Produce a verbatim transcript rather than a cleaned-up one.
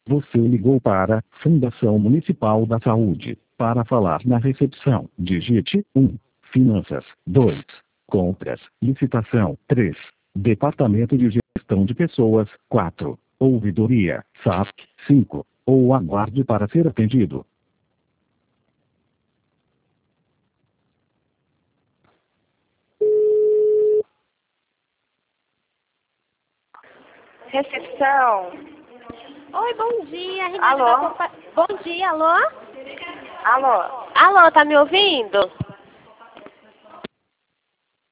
Você ligou para Fundação Municipal da Saúde. Para falar na recepção, digite um. Finanças. dois. Compras. Licitação. três. Departamento de Gestão de Pessoas. quatro. Ouvidoria. S A F. cinco. Ou aguarde para ser atendido. Recepção. Oi, bom dia, Renata. Alô? da Compa- Bom dia, alô? Alô? Alô, tá me ouvindo?